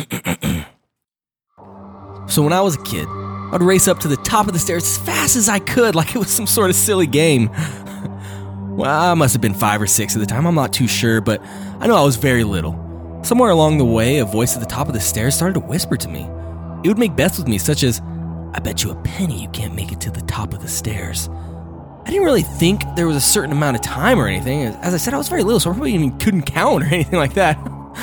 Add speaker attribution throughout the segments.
Speaker 1: So when I was a kid, I'd race up to the top of the stairs as fast as I could, like it was some sort of silly game. Well, I must have been 5 or 6 at the time, I'm not too sure, but I know I was very little. Somewhere along the way, a voice at the top of the stairs started to whisper to me. It would make bets with me, such as, "I bet you a penny you can't make it to the top of the stairs." I didn't really think there was a certain amount of time or anything. As I said, I was very little, so I probably even couldn't count or anything like that.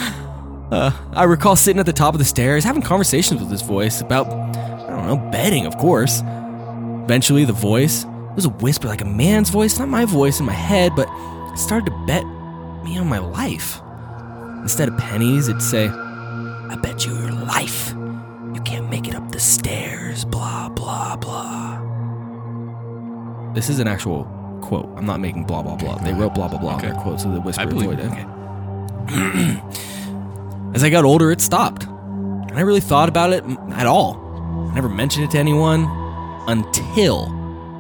Speaker 1: I recall sitting at the top of the stairs, having conversations with this voice about, I don't know, betting, of course. Eventually, the voice, it was a whisper like a man's voice, not my voice in my head, but it started to bet me on my life. Instead of pennies, it'd say, "I bet you your life. You can't make it up the stairs, blah, blah, blah." This is an actual quote. I'm not making blah, blah, blah. They wrote blah, blah, blah in their quote, so the whisper avoided it. Okay. As I got older, it stopped. And I really thought about it at all. I never mentioned it to anyone until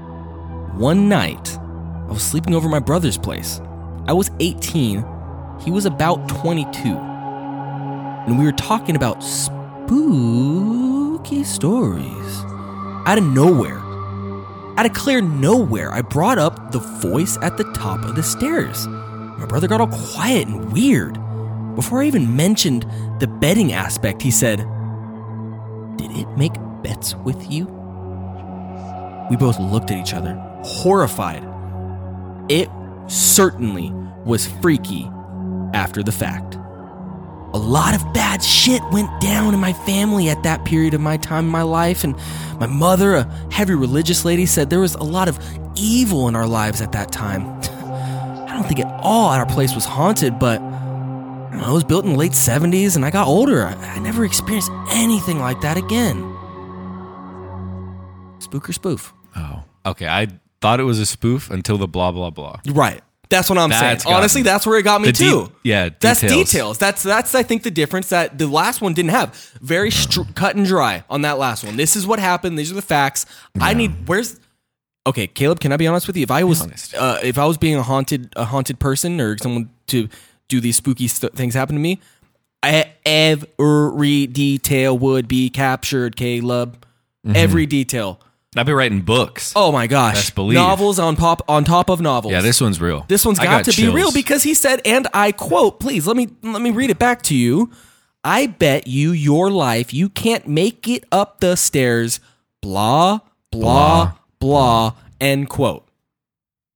Speaker 1: one night I was sleeping over my brother's place. I was 18. He was about 22. And we were talking about spooky stories. Out of nowhere, out of clear nowhere, I brought up the voice at the top of the stairs. My brother got all quiet and weird. Before I even mentioned the betting aspect, he said, "Did it make bets with you?" We both looked at each other, horrified. It certainly was freaky after the fact. A lot of bad shit went down in my family at that period of my time in my life, and my mother, a heavy religious lady, said there was a lot of evil in our lives at that time. I don't think at all our place was haunted, but I was built in the late 70s and I got older. I never experienced anything like that again. Spook or spoof?
Speaker 2: Oh, okay. I thought it was a spoof until the blah, blah, blah.
Speaker 1: Right. That's what I'm saying. Honestly, that's where it got me too.
Speaker 2: Details.
Speaker 1: That's details. That's I think the difference that the last one didn't have. Very cut and dry on that last one. This is what happened. These are the facts. Yeah. Okay, Caleb, can I be honest with you? If I was being a haunted person or someone to do these spooky things happen to me, every detail would be captured, Caleb. Mm-hmm. Every detail.
Speaker 2: I've been writing books.
Speaker 1: Oh my gosh.
Speaker 2: Best believe.
Speaker 1: Novels on top of novels.
Speaker 2: Yeah, this one's real.
Speaker 1: This one's got to be real because he said, and I quote, please let me read it back to you. "I bet you your life you can't make it up the stairs, blah, blah, blah," end quote.